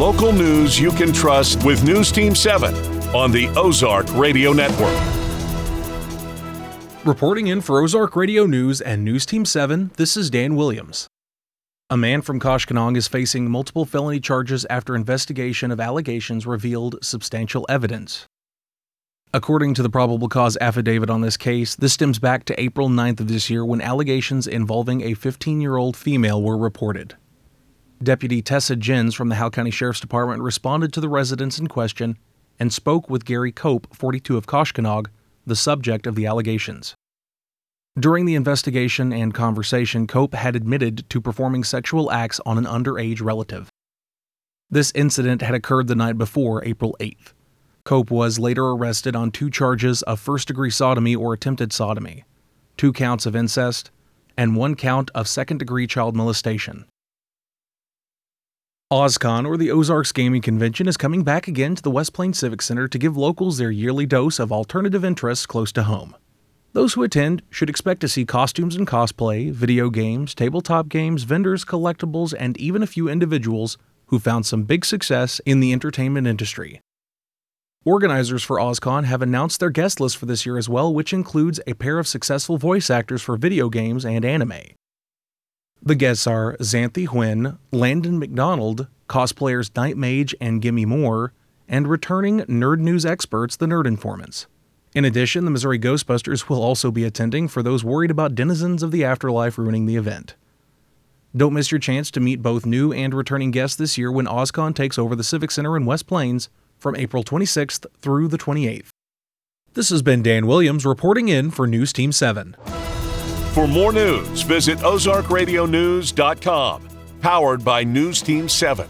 local news you can trust with News Team 7 on the Ozark Radio Network. Reporting in for Ozark Radio News and News Team 7, this is Dan Williams. A man from Koshkonong is facing multiple felony charges after investigation of allegations revealed substantial evidence. According to the probable cause affidavit on this case, this stems back to April 9th of this year when allegations involving a 15-year-old female were reported. Deputy Tessa Jens from the Howell County Sheriff's Department responded to the residents in question and spoke with Gary Cope, 42 of Koshkonong, the subject of the allegations. During the investigation and conversation, Cope had admitted to performing sexual acts on an underage relative. This incident had occurred the night before, April 8th. Cope was later arrested on 2 charges of first-degree sodomy or attempted sodomy, 2 counts of incest, and 1 count of second-degree child molestation. OzCon, or the Ozarks Gaming Convention, is coming back again to the West Plains Civic Center to give locals their yearly dose of alternative interests close to home. Those who attend should expect to see costumes and cosplay, video games, tabletop games, vendors, collectibles, and even a few individuals who found some big success in the entertainment industry. Organizers for OzCon have announced their guest list for this year as well, which includes a pair of successful voice actors for video games and anime. The guests are Xanthi Huynh, Landon McDonald, cosplayers Night Mage and Gimme More, and returning nerd news experts, the Nerd Informants. In addition, the Missouri Ghostbusters will also be attending for those worried about denizens of the afterlife ruining the event. Don't miss your chance to meet both new and returning guests this year when OzCon takes over the Civic Center in West Plains from April 26th through the 28th. This has been Dan Williams reporting in for News Team 7. For more news, visit OzarkRadioNews.com. Powered by News Team 7.